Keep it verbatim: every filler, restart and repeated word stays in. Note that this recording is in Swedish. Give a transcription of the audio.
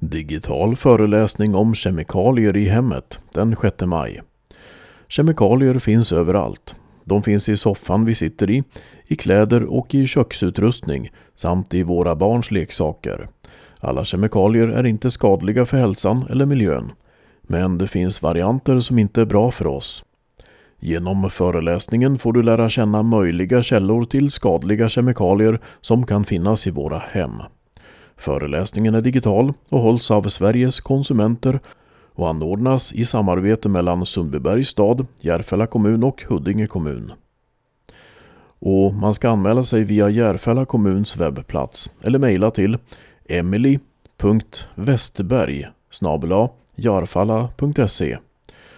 Digital föreläsning om kemikalier i hemmet den sjätte maj. Kemikalier finns överallt. De finns i soffan vi sitter i, i kläder och i köksutrustning samt i våra barns leksaker. Alla kemikalier är inte skadliga för hälsan eller miljön, men det finns varianter som inte är bra för oss. Genom föreläsningen får du lära känna möjliga källor till skadliga kemikalier som kan finnas i våra hem. Föreläsningen är digital och hålls av Sveriges konsumenter och anordnas i samarbete mellan Sundbybergs stad, Järfälla kommun och Huddinge kommun. Och man ska anmäla sig via Järfälla kommuns webbplats eller mejla till emily punkt westberg snabel-a jarfalla punkt se.